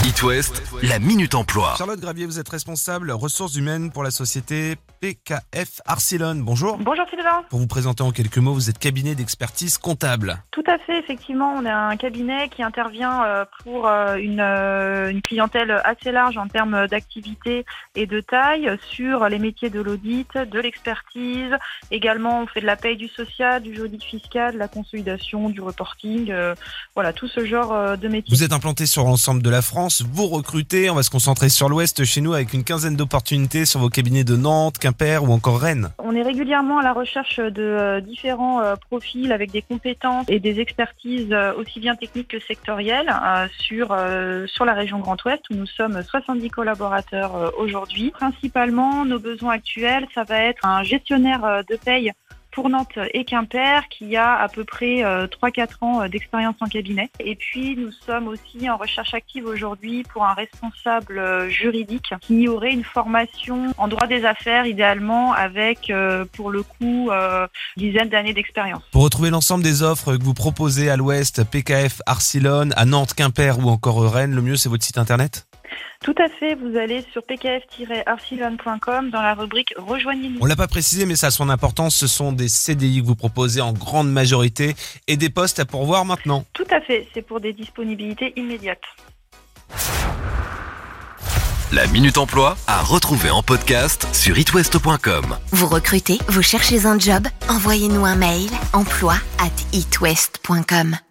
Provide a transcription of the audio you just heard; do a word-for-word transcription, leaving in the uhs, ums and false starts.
It West, la Minute Emploi. Charlotte Gravier, vous êtes responsable ressources humaines pour la société P K F Arcilon. Bonjour. Bonjour Sylvain. Pour vous présenter en quelques mots, vous êtes cabinet d'expertise comptable. Tout à fait, effectivement, on est un cabinet qui intervient pour une, une clientèle assez large en termes d'activité et de taille sur les métiers de l'audit, de l'expertise. Également, on fait de la paye, du social, du juridique fiscal, de la consolidation, du reporting, euh, voilà, tout ce genre de métiers. Vous êtes implanté sur l'ensemble de la France, vous recrutez, on va se concentrer sur l'Ouest chez nous avec une quinzaine d'opportunités sur vos cabinets de Nantes, Quimper ou encore Rennes. On est régulièrement à la recherche de euh, différents euh, profils avec des compétences et des expertises euh, aussi bien techniques que sectorielles euh, sur, euh, sur la région Grand Ouest où nous sommes soixante-dix collaborateurs euh, aujourd'hui. Principalement, nos besoins actuels, ça va être un gestionnaire euh, de paye pour Nantes et Quimper, qui a à peu près euh, trois à quatre ans d'expérience en cabinet. Et puis, nous sommes aussi en recherche active aujourd'hui pour un responsable euh, juridique qui aurait une formation en droit des affaires, idéalement avec, euh, pour le coup, euh, une dizaine d'années d'expérience. Pour retrouver l'ensemble des offres que vous proposez à l'Ouest, P K F Arcilon, à Nantes, Quimper ou encore Rennes, le mieux c'est votre site internet ? Tout à fait, vous allez sur p k f tiret arcilon point com dans la rubrique « Rejoignez-nous ». On l'a pas précisé, mais ça a son importance, ce sont des C D I que vous proposez en grande majorité et des postes à pourvoir maintenant. Tout à fait, c'est pour des disponibilités immédiates. La Minute Emploi à retrouver en podcast sur it west point com. Vous recrutez, vous cherchez un job ? Envoyez-nous un mail emploi arobase it west point com.